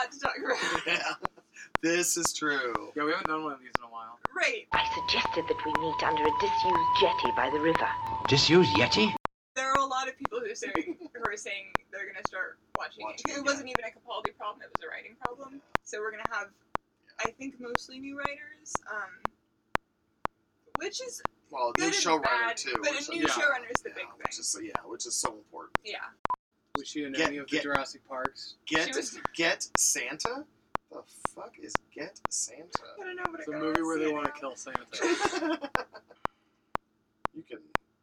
lot to talk about. Yeah, this is true. Yeah, we haven't done one of these in a while. Right. I suggested that we meet under a disused jetty by the river. Disused Yeti? There are a lot of people who are saying they're gonna start watching it. It wasn't even a Capaldi problem; it was a writing problem. So we're gonna have, I think, mostly new writers, which is Well, good new and showrunner bad, too. but which a new showrunner is the big thing. Which is so important. Yeah. Was she in any of the Jurassic Parks? Get Santa? The fuck is Get Santa? I don't know, but it's a movie where they want to kill Santa. You can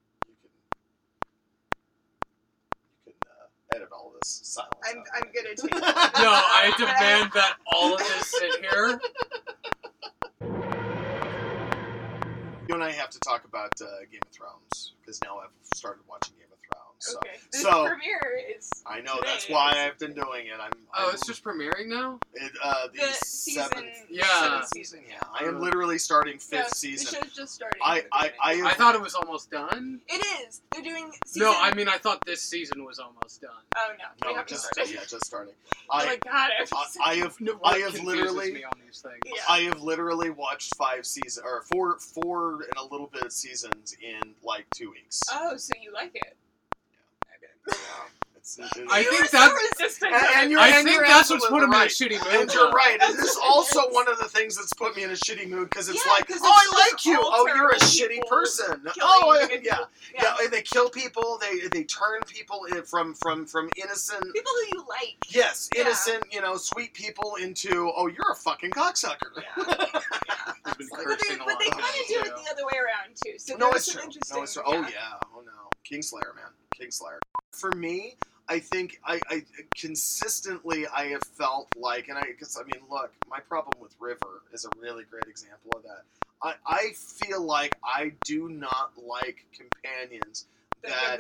edit all this silence. I'm gonna take. No, I demand that all of this sit here. You and I have to talk about Game of Thrones because now I've started watching Game of Thrones. So, Okay. This so premiere is. I know today. that's why I've been doing it. It's just premiering now. The season. Yeah. Season. Yeah, I am literally starting fifth season. The show's just starting. I thought it was almost done. It is. They're doing. Season... No, I mean I thought this season was almost done. Oh no, we haven't just started. just starting. Oh my god, I have literally. Me on these things. Yeah. I have literally watched 5 seasons or four and a little bit of seasons in like 2 weeks. Oh, so you like it? Yeah. I think that's what's put him in a shitty mood. And you're right. And this is also one of the things that's put me in a shitty mood because it's like, it's I like you. Oh, you're a shitty person. Oh, yeah. And they kill people. They turn people from innocent people who you like. Yes, innocent, sweet people into you're a fucking cocksucker. Yeah. He's been But cursing a lot. they kind of do it the other way around too. So no, there's it's some true. interesting. No, it's true. Oh yeah. Oh no. Kingslayer, man. Kingslayer. For me, I think I consistently I have felt like, look, my problem with River is a really great example of that. I feel like I do not like companions that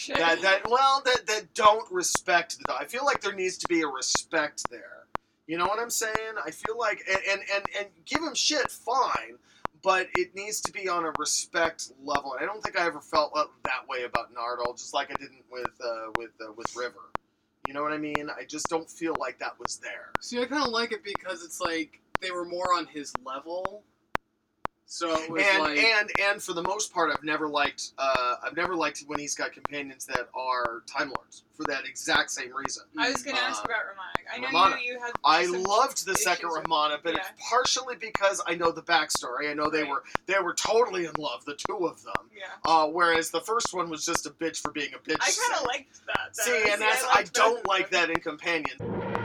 don't respect the dog. I feel like there needs to be a respect there. You know what I'm saying? I feel like and give him shit, fine. But it needs to be on a respect level, and I don't think I ever felt that way about Nardole, just like I didn't with River. You know what I mean? I just don't feel like that was there. See, I kind of like it because it's like they were more on his level. So it was and for the most part, I've never liked when he's got companions that are Time Lords for that exact same reason. I was going to ask about Romana. I know Romana. you had. I loved the second Romana, but yeah. it's partially because I know the backstory. I know they were totally in love, the two of them. Yeah. Whereas the first one was just a bitch for being a bitch. I kind of liked that. See, and I don't like that in companions.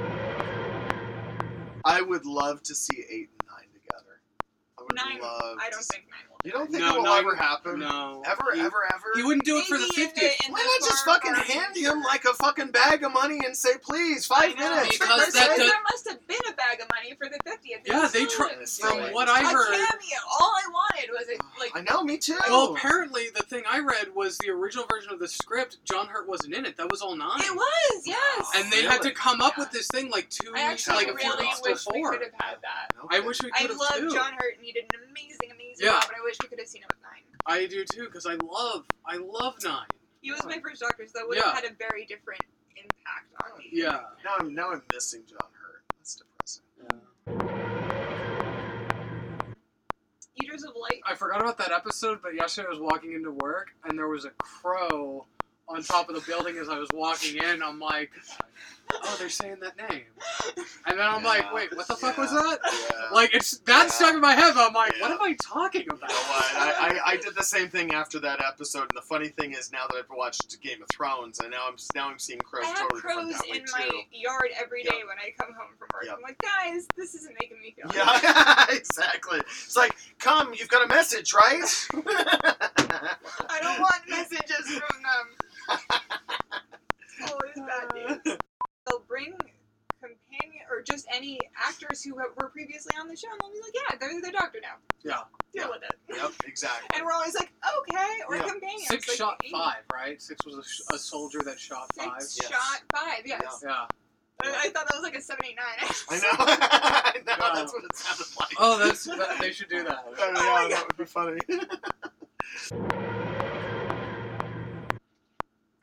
I would love to see 8 and 9 together. I would 9. love. I don't think 9 will. You don't think it will ever happen? No. Ever? He wouldn't do it for the 50th. Why not just fucking hand him like a fucking bag of money and say, please, 5 minutes? Because there must have been a bag of money for the 50th. Yeah, they tried. From what I heard, a cameo. All I wanted was I know, me too. Well, apparently the thing I read was the original version of the script. John Hurt wasn't in it. That was all 9. It was, yes. And they had to come up with this thing like 2 weeks, like a few weeks wish before. we could have had that. Okay. I wish we could have too. I love John Hurt, and he did an amazing yeah. job, and I wish we could have seen it with 9. I do too, because I love 9. He was my first Doctor, so that would have had a very different impact on me. Yeah. Now I'm missing John Hurt. That's depressing. Eaters of Light. I forgot about that episode, but yesterday I was walking into work, and there was a crow on top of the building as I was walking in. I'm like, oh, they're saying that name. And then I'm like, wait, what the fuck was that? Yeah. Like, that's stuck in my head, but I'm like, what am I talking about? You know what? I did the same thing after that episode, and the funny thing is now that I've watched Game of Thrones, and now I'm seeing crows totally different that way, in my yard every day when I come home from work. Yep. I'm like, guys, this isn't making me feel Yeah, exactly. It's like, come, you've got a message, right? I don't want messages from them. Always bad news. They'll bring companion or just any actors who were previously on the show, and they'll be like, yeah, they're the Doctor now. Yeah. Deal with it. Yep, exactly. And we're always like, okay, or companions. 6 like, shot 5, right? 6 was a soldier that shot 5. 6 shot 5, yes. Yeah. I thought that was like a 7, 8, 9. I know. That's what it sounded like. Oh, they should do that. That would be funny. Yeah,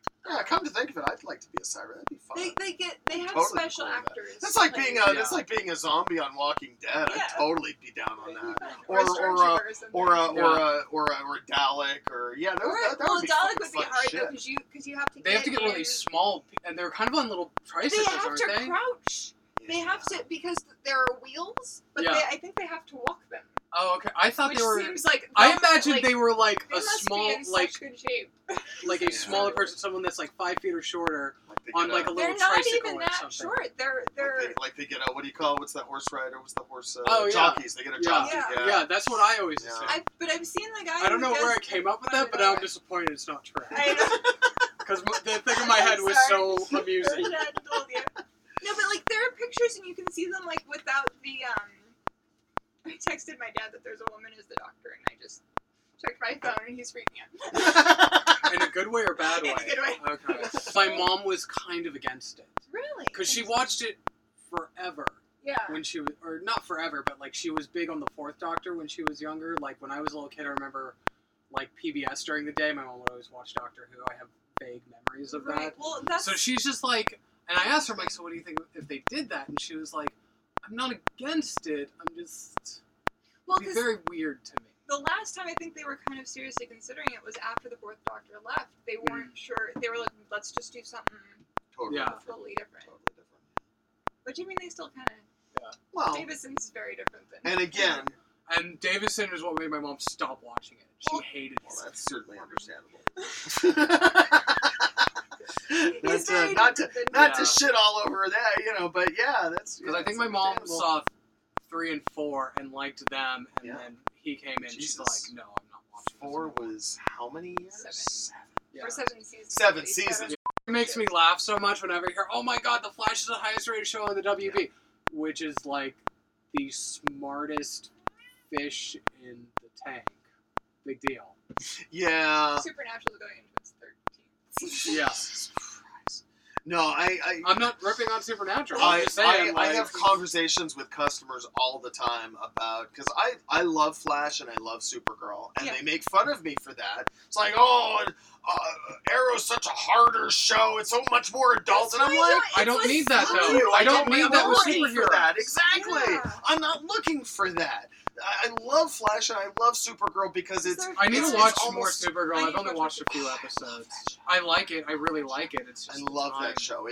come to think of it, I'd like to be a cyber. That'd be fun. They have Totally special cool with that. actors. That's like being Yeah. that's like being a zombie on Walking Dead. Yeah. I'd totally be down on that. or a stormtrooper or something. Or a Dalek, or that would be Dalek fucking would be fun hard shit. though because you have to. They have to get one of in. these small, and they're kind of on little They tricycles, have aren't to they? crouch. They have to because there are wheels, but Yeah. I think they have to walk them. Oh, okay. I thought Which they were. seems like I imagined they were like they a must small, be in like such good shape. like a Yeah. smaller person, someone that's like 5 feet or shorter, Like they on get like a little They're not tricycle even or that something. short. They're like they get a, what do you call, what's that horse rider? What's the horse? Oh, yeah. Jockeys. They get a Yeah. jockey. Yeah, that's what I always Yeah. assumed. But I've seen the guy. I don't who know where I does- came up with that, but now I'm disappointed it's not true. I know. Because the thing in my head was so amusing. I told you. No, but like there are pictures and you can see them like without the I texted my dad that there's a woman as the doctor and I just checked my phone and he's freaking out. In a good way or bad way? In a good way. Okay. My mom was kind of against it. Really? Because she watched it forever. Yeah. When she was, or not forever, but like she was big on the Fourth Doctor when she was younger. Like when I was a little kid, I remember like PBS during the day. My mom would always watch Doctor Who. I have vague memories of Right. that. Well, that's So she's just like, and I asked her, I'm like, so what do you think if they did that? And she was like, I'm not against it. I'm just, well it'd be because very weird to me. the last time I think they were kind of seriously considering it was after the Fourth Doctor left. They weren't sure. They were like, let's just do something Totally Yeah. different. totally different. Totally different. Which I mean, they still kind of. Well, Davison's very different than. and again, And Davison is what made my mom stop watching it. She Well- hated well, it. that's certainly understandable. He's That's, very not to different. not Yeah. to shit all over that, but yeah, that's Because I think my that's mom understandable. saw 3 and 4 and liked them, and Yeah. then he came in. She's Jesus. like, no, I'm not watching. this 4 anymore." was how many years? 7. Yeah. Or 7 seasons. 7 at least. seasons. It makes me laugh so much whenever I hear, "Oh my God, The Flash is the highest rated show on the WB," which is like the smartest fish in the tank. Big deal. Yeah. Supernatural's going into its 13th. Yeah. Jesus Christ. No, I'm not ripping on Supernatural. I'm I, just saying, I like, have conversations with customers all the time about, because I love Flash and I love Supergirl, and Yeah. they make fun of me for that. It's like, oh, Arrow's such a harder show. It's so much more adult, and I'm like, I don't It's need that, fuck though. you. I don't need I'm that not with looking for superheroes. that. Exactly. Yeah. I'm not looking for that. I love Flash and I love Supergirl because it's. I need it's- to watch it's more almost- Supergirl. I I've need to only watch watched a few I love episodes. that show. I like it. I really like it. It's just I love time. that show.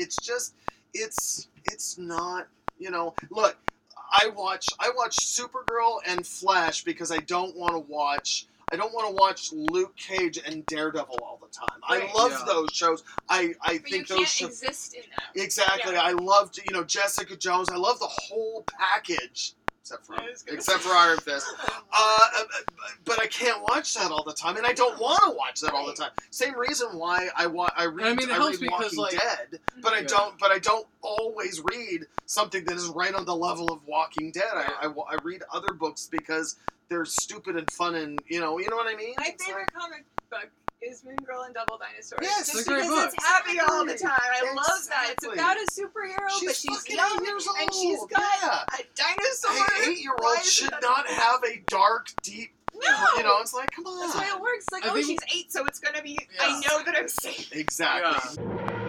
It's not, look, I watch Supergirl and Flash because I don't want to watch Luke Cage and Daredevil all the time. Right. I love Yeah. those shows. I But you think can't those shows exist in them. exactly. Yeah. I loved, Jessica Jones. I love the whole package except I was gonna for say. Iron Fist. But I can't watch that all the time, and I don't want to watch that all the time. Same reason why I read. I mean, it helps read because, Walking like- Dead, but I Yeah. don't. But I don't always read something that is right on the level of Walking Dead. I read other books because they're stupid and fun, and you know what I mean. My It's favorite comic book is Moon Girl and Double Dinosaurs. Yes, just it's a great because book. it's happy all the time. I love that. It's Exactly. about a superhero, but she's fucking young 8 years and old. she's got Yeah. a dinosaur. An 8-year-old Why is should that- not have a dark, deep. No. It's like, come on. That's why it works. Like, I oh, think- she's 8, so it's gonna be. Yeah. I know that I'm safe. Exactly.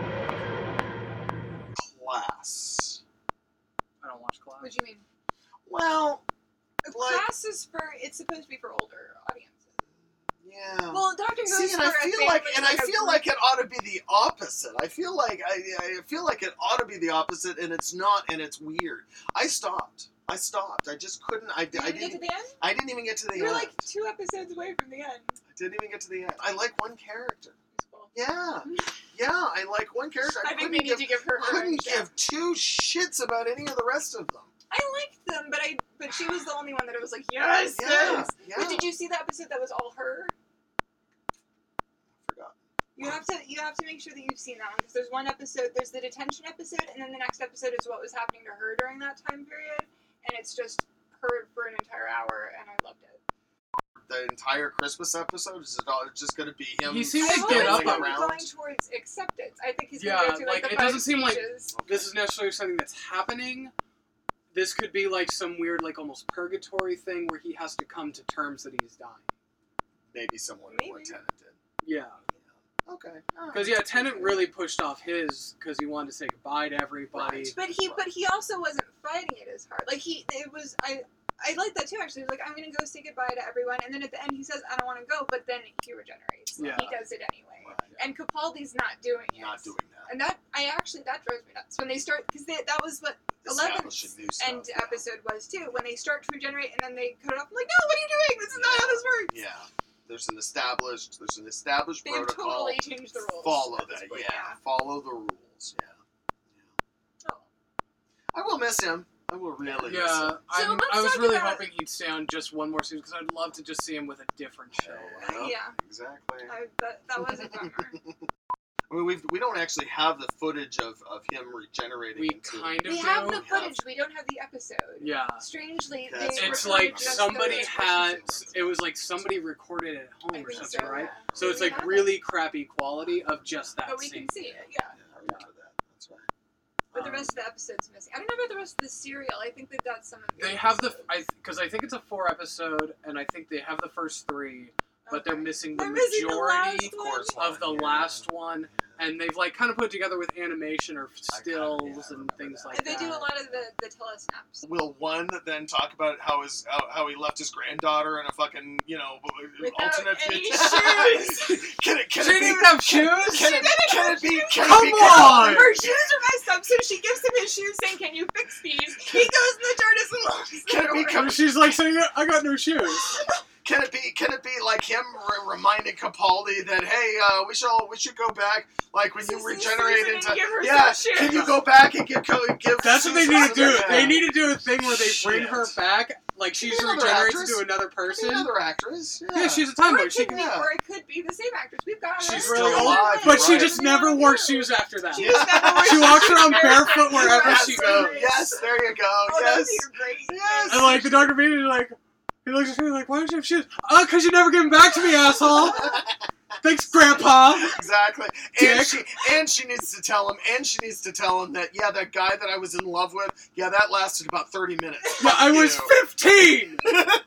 Class. I don't watch Class. What do you mean? Well, A Like- class is for. It's supposed to be for older audiences. yeah. Well, Doctor Who See, is and for I feel a like, family, and I like a feel group. like it ought to be the opposite. I feel like it ought to be the opposite, and it's not, and it's weird. I stopped. I just couldn't. I Did you get to didn't. the end? I didn't even get to the You're end. like 2 episodes away from the end. I didn't even get to the end. I like one character. It's cool. Yeah, I like one character. I think couldn't they need give, to give her. couldn't give 2 shits about any of the rest of them. I liked them, but she was the only one that I was like, yes, Yeah, yes. yeah. But did you see the episode that was all her? Forgot. You have to make sure that you've seen that one because there's one episode, there's the detention episode, and then the next episode is what was happening to her during that time period, and it's just her for an entire hour, and I loved it. The entire Christmas episode is it all just going to be him? He seems I to hope get it's up going around. towards acceptance. I think he's Yeah, going to go through like, the it 5 doesn't seem like- stages. This is necessarily something that's happening. This could be like some weird, like almost purgatory thing where he has to come to terms that he's dying. Maybe similar to what Maybe. Tennant did. Yeah. Okay. Because yeah, Tennant really pushed off his because he wanted to say goodbye to everybody. Right. But he also wasn't fighting it as hard. Like I like that too. Actually, like I'm gonna go say goodbye to everyone, and then at the end he says I don't want to go, but then he regenerates. Yeah. He does it anyway. Right. And Capaldi's not doing it. Not doing that. And that drives me nuts when they start because that was what 11th Establishing new stuff, end yeah. episode was too. When they start to regenerate and then they cut it off. I'm like, no, what are you doing? This is not how this works. Yeah. There's an established They've protocol. totally changed the rules. Follow at this that, point, yeah. Follow the rules, yeah. Oh. I will miss him. I will really miss Yeah, him. So let's I was talk really about- hoping he'd stay on just one more season because I'd love to just see him with a different show. Yeah. Exactly. That was a bummer. I mean, we don't actually have the footage of him regenerating. We into, kind of We do. have the footage. We don't have the episode. Yeah. Strangely, That's they It's recorded like just somebody those had. portions. It was like somebody recorded it at I home or think something, so, right? yeah. So it's We like have it. really crappy quality of just that But we scene. can see it, yeah. Yeah, I remember that. That's right. But the rest of the episode's missing. I don't know about the rest of the serial. I think that that's some of the They have the episodes. because I think it's a 4 episode, and I think they have the first 3, but they're Okay. missing the They're missing the majority last one? Course of the line, yeah. last one, and they've like kind of put it together with animation or I stills remember and things that. like And they that. do a lot of the telesnaps. Will one then talk about how he left his granddaughter in a fucking Without alternate any future? shoes. Can it She didn't even have shoes. Can it be? Come on! Her shoes are messed up, so she gives him his shoes saying, "Can you fix these?" He goes in the TARDIS and locks the Can it be door. And she's like saying, "I got no shoes." Can it be like him reminding Capaldi that we should go back like when you Susan regenerate and into give her yeah some shoes. can you go back and give That's what they Susan need to do. some- They need to do a thing where they bring Shit. her back, like she's Another regenerates actress. into another Could be person. another actress. Yeah, she's a Time Or Lord. it She could be, yeah. or it could be the same actress. We've got her. She's Still really alive, old, but she right. just never wore shoes after that. She just never wore She shoes. walks around barefoot wherever Yes, she goes. Yes, there you go. Oh, that would yes. be great. Yes. And like the Dr. Bean is like, he looks at her like, "Why don't you have shoes?" "Oh, 'cause you never give them back to me, asshole." "Thanks, Grandpa." Exactly. Dick. And she needs to tell him that that guy that I was in love with, that lasted about 30 minutes. Yeah, I was 15.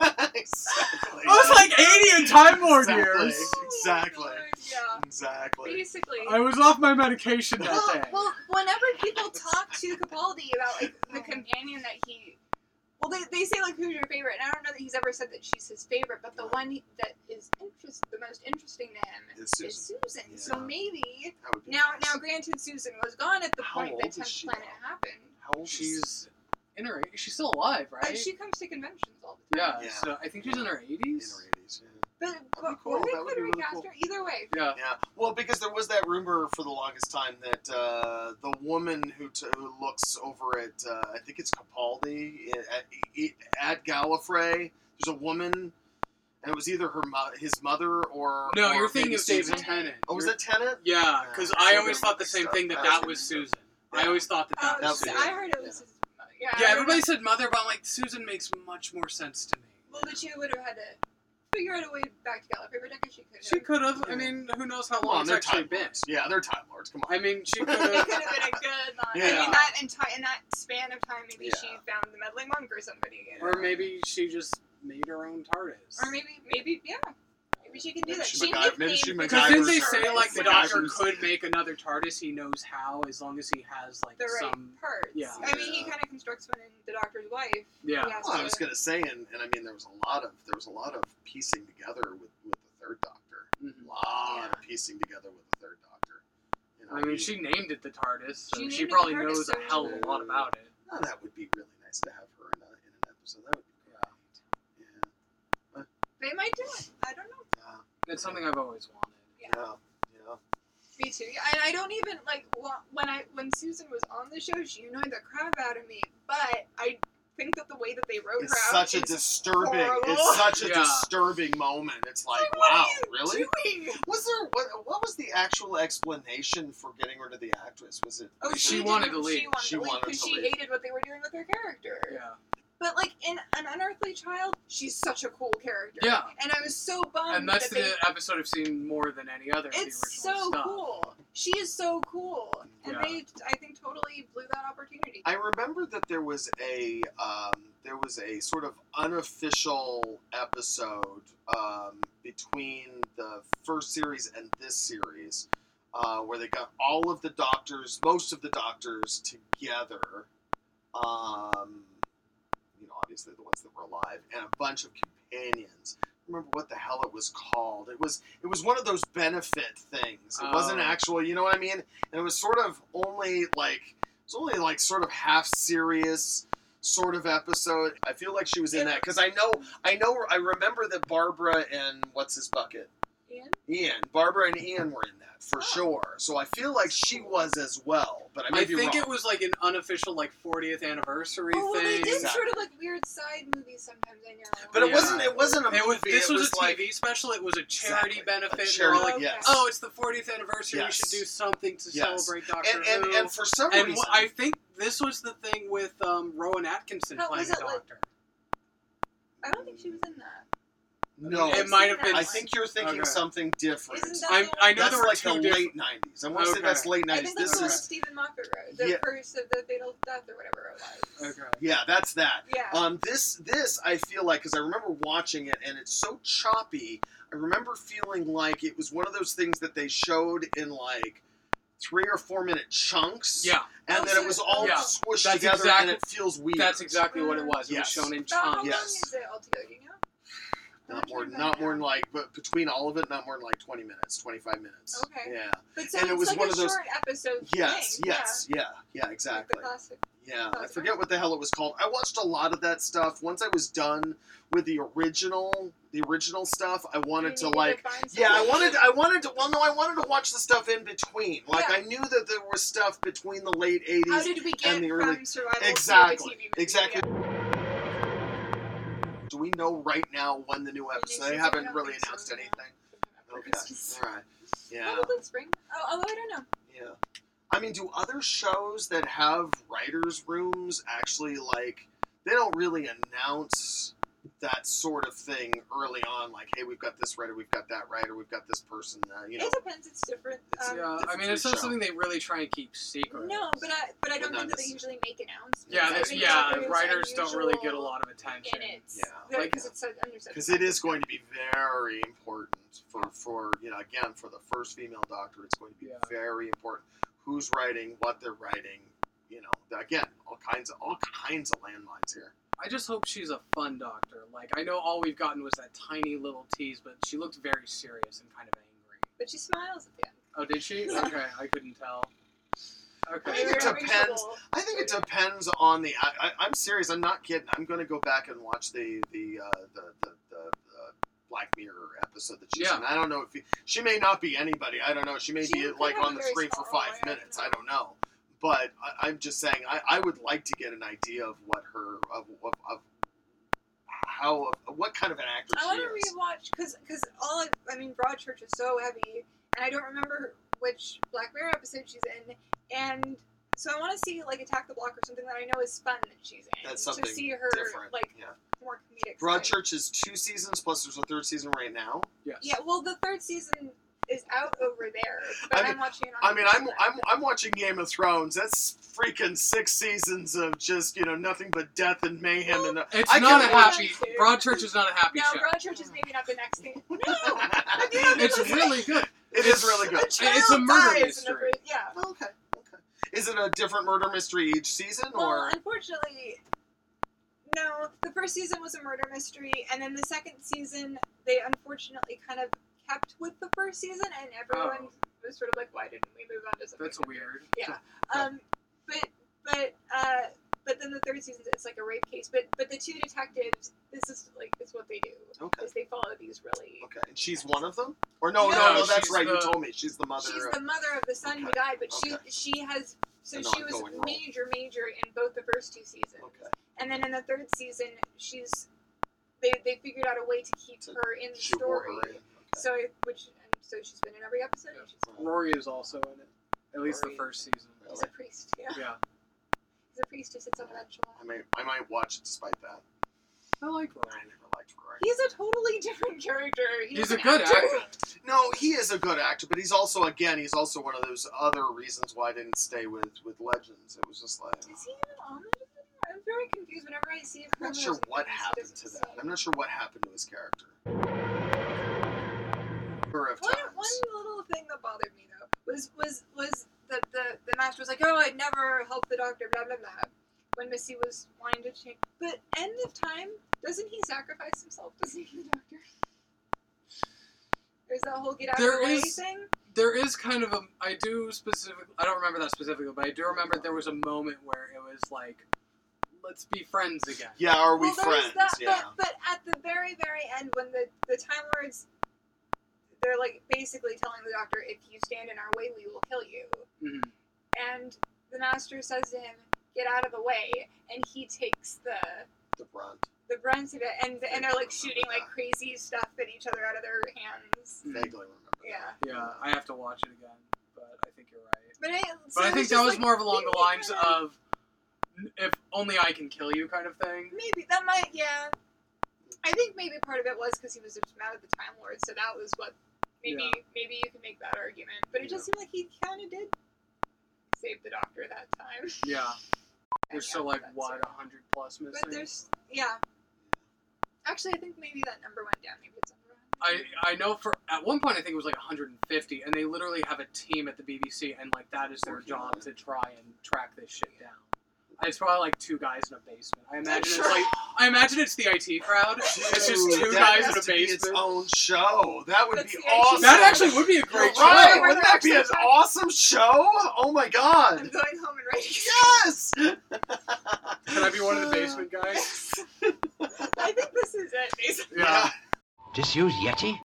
Exactly. I was like 80 in Time Lord Exactly. years. Exactly. Oh, yeah. Exactly. Basically. I was off my medication that Well, day. well, whenever people talk to Capaldi about like the companion that he, well, they say like who's your favorite, and I don't know that he's ever said that she's his favorite, but the one that is the most interesting to him Is Susan. Susan. Yeah. So maybe That would be now, nice. granted, Susan was gone at the How point old that is 10th she Planet now? happened. How old is She's in her. She's still alive, right? Like she comes to conventions all the time. Yeah. Yeah. So I think she's in her 80s. in her 80s? Yeah. But That'd be cool. or they That would could be really recast cool. her. Either way. Yeah. Yeah, well, because there was that rumor for the longest time that the woman who looks over at I think it's Capaldi at Gallifrey, there's a woman, and it was either his mother or No, or you're thinking maybe of David Susan. Tennant. Oh, was You're- that Tennant? Yeah, because Yeah, I so always they thought the mixed same up. thing that That's- was Susan. Yeah. I always thought that Oh, was that was Susan. I heard it was his mother. Yeah, Yeah, I everybody don't know. said mother, but I'm like, Susan makes much more sense to me. Well, but she would have had to figure out a way back to Gallifrey, but I guess she could. She could have. Yeah. I mean, who knows how Come long on, it's they're actually Time been. Lords. Yeah, they're Time Lords. Come on. I mean, she could It have. could have been a good line. Yeah. In that span of time, maybe she Yeah. found the meddling monk or somebody. You know? Or maybe she just made her own TARDIS. Or maybe, yeah. Maybe she can do Maybe that. she She MacGyver- maybe she nicknamed the Because didn't they MacGyver's say her. like the MacGyver's- Doctor could make another TARDIS? He knows how, as long as he has like the right some. parts. yeah. I mean, he kind of constructs one in the Doctor's wife. Yeah. He has Well, I to- was gonna say, and I mean, there was a lot of piecing together with the third Doctor. Mhm. A lot Yeah. of piecing together with the third Doctor. You know, I mean, she named it the TARDIS, so She she named it probably the TARDIS, knows a so- hell of a lot about it. Oh, that would be really nice to have her in an episode. That would be great. Yeah. They might do it. I don't know. It's something I've always wanted. Yeah. Yeah. Me too. Yeah, and I don't even like when Susan was on the show, she annoyed the crap out of me. But I think that the way that they wrote It's her out such a is disturbing. horrible. It's such a Yeah. disturbing moment. It's like, what wow, are you really? doing? Was there what was the actual explanation for getting rid of the actress? Was it? Oh, was She it- wanted didn't- to leave. She wanted She to leave wanted because to she leave. hated what they were doing with her character. Yeah. But like in An Unearthly Child, she's such a cool character. Yeah. And I was so bummed. And that's that they, the episode I've seen more than any other of the original it's so stuff. cool. She is so cool, and Yeah. they, I think, totally blew that opportunity. I remember that there was a sort of unofficial episode between the first series and this series where they got all of the doctors, most of the doctors together. Obviously the ones that were alive, and a bunch of companions. I don't remember what the hell it was called. It was one of those benefit things. It wasn't actual, you know what I mean? And it was sort of only sort of half serious sort of episode. I feel like she was in that because I remember that Barbara and what's his bucket? Barbara and Ian were in that for sure. So I feel like she was as well, but I may be think wrong. it was like an unofficial 40th anniversary Oh, thing. they did Exactly. sort of like weird side movies sometimes. I know. But it Yeah. wasn't a movie. This was a like, TV special. It was a charity Exactly. benefit. A They charity, were like, yes. oh, it's the 40th anniversary. Yes. We should do something to Yes. celebrate Doctor Who. and for some And reason, I think this was the thing with Rowan Atkinson How playing was the it like- Doctor. I don't think she was in that. no, It might have been. I think you're thinking Okay. something different. Isn't that I the one- know That's there were like two the different. late 90s. I want to say Okay. that's late I 90s. think that's This the one is Stephen Moffat wrote. The Yeah. Curse of the Fatal Death or whatever it was. Okay. yeah, that's that. Yeah. This I feel like because I remember watching it and it's so choppy. I remember feeling like it was one of those things that they showed in like 3 or 4 minute chunks. Yeah, And then it was all Yeah. squished That's together exactly- and it feels weird. that's exactly what it was. It Yes. was shown in About how chunks. Yes. long is it altogether? Do you know? Not more Not than like, but between all of it, not more than like 20 minutes, 25 minutes. Okay. Yeah. But so And it it's was like one a of those- short episode Yes, thing. yes, yeah, Like the exactly. classic. Yeah, I Classic. forget what the hell it was called. I watched a lot of that stuff. Once I was done with the original stuff, I wanted to You needed like, find yeah, I something. wanted to watch the stuff in between. Like Yeah. I knew that there was stuff between the late 80s. How did we get and the early- from survival Exactly, to a TV movie? exactly. Yeah. Do we know right now when the new new episode? They season? I haven't don't really think so, announced no. anything. Okay, It's just- all right. Yeah. Probably spring. Oh, although I don't know. Yeah. I mean, do other shows that have writers' rooms actually, like, they don't really announce that sort of thing early on, like, hey, we've got this writer, we've got that writer, we've got this person, you know. It depends. It's different. It's- Um, Yeah, I Different mean, it's show. not something they really try and keep secret. No, but I don't not think that they necessarily. usually make announcements. Yeah, I there's, think yeah, that there's writers don't really get a unusual lot of attention. in it. Yeah. Like- Because it's under such. Because it is going to be very important for again, for the first female Doctor, it's going to be Yeah. very important who's writing, what they're writing, again, all kinds of landmines here. I just hope she's a fun Doctor. Like, I know all we've gotten was that tiny little tease, but she looked very serious and kind of angry. But she smiles at the end. Oh, did she? Yeah. Okay, I couldn't tell. I Okay. think it They were having depends. trouble. I think it depends on the. I'm serious. I'm not kidding. I'm going to go back and watch the Black Mirror episode that she's Yeah. in. I don't know if she may not be anybody. I don't know. She may She be could like have on a the very screen for small 5 role, I don't minutes. know. I don't know. But I'm just saying. I would like to get an idea of what her of what kind of an actor I want she to is. rewatch because Broadchurch is so heavy, and I don't remember which Black Mirror episode she's in, and so I want to see like Attack the Block or something that I know is fun that she's in. That's something to see her different. like Yeah. more comedic. side. Broadchurch is 2 seasons plus there's a 3rd season right now. Yes. Yeah, well, the 3rd season is out over there, but I mean- I'm watching it on. I mean, Amazon. I'm watching Game of Thrones. That's freaking 6 seasons of just nothing but death and mayhem. And It's I not a can watch- happy. Broadchurch is not a happy No, show. Broadchurch is maybe not the next thing. No, It's really good. It is really good. It's a murder dies in the mystery. first- yeah. Okay. Is it a different murder mystery each season, Well, or unfortunately, no. The first season was a murder mystery, and then the second season, they unfortunately kind of kept with the first season, and everyone was sort of like, "Why didn't we move on to something?" That's different?" weird. Yeah. But then the third season, it's like a rape case. But the two detectives, this is what they do. okay? Is they follow these really. Okay, and she's one of them, or no, No, that's she's right. You the- told me she's the mother. She's of, the mother of the son who Okay. died, but Okay. she has. So An she was ongoing role. major in both the first 2 seasons. okay, And then in the third season, they figured out a way to keep To her in the shoehorn story. her in. Okay. So she's been in every episode. And she's Rory is also in it. At least Rory. the first season. He's a priest. Yeah. Yeah. He's a priest who sits on a bench a lot. I might watch it despite that. I like I Rory. never liked Rory. He's a totally different character. He's a an good actor. No, he is a good actor, but he's also one of those other reasons why I didn't stay with Legends. It was just like, Is he even on it? I'm very confused whenever I see him. I'm not sure what happened to that. I'm not sure what happened to his character. One little thing that bothered me though was that the master was like, oh, I'd never help the doctor, blah blah blah, when Missy was wanting to change. But end of time, doesn't he sacrifice himself to save the doctor? There's that whole get out of the way thing. There is kind of I don't remember that specifically, but I do remember there was a moment where it was like, let's be friends again. Yeah, are we there was friends? that, Yeah. But at the very, very end, when the Time Lords, they're like basically telling the doctor, if you stand in our way, we will kill you. Mm-hmm. And the master says to him, get out of the way, and he takes the brunt. of it, and they're like shooting like crazy stuff at each other out of their hands. Vaguely remember. Yeah. Yeah, I have to watch it again, but I think you're right. But I think that was like, more of along the lines kinda, of, if only I can kill you kind of thing. maybe that might, yeah. I think maybe part of it was because he was just mad at the Time Lord, so that was what maybe you can make that argument. But it just seemed like he kind of did save the doctor that time. Yeah. There's still like, that's what, it. 100 plus missing? But there's, yeah. Actually, I think maybe that number went down. Maybe it's under 100. I know at one point I think it was like 150, and they literally have a team at the BBC, and like that is their job to try and track this shit down. It's probably like two guys in a basement. I imagine it's the IT crowd. It's just two guys in a That has to be its basement. own show. That would That's be the awesome. That actually would be a great show. Right? Where Wouldn't they're that be an actually- awesome show? Oh my I'm god. going home and writing. Yes. Can I be one of the basement guys? I think this is it, basically. Yeah. Disused Yeti?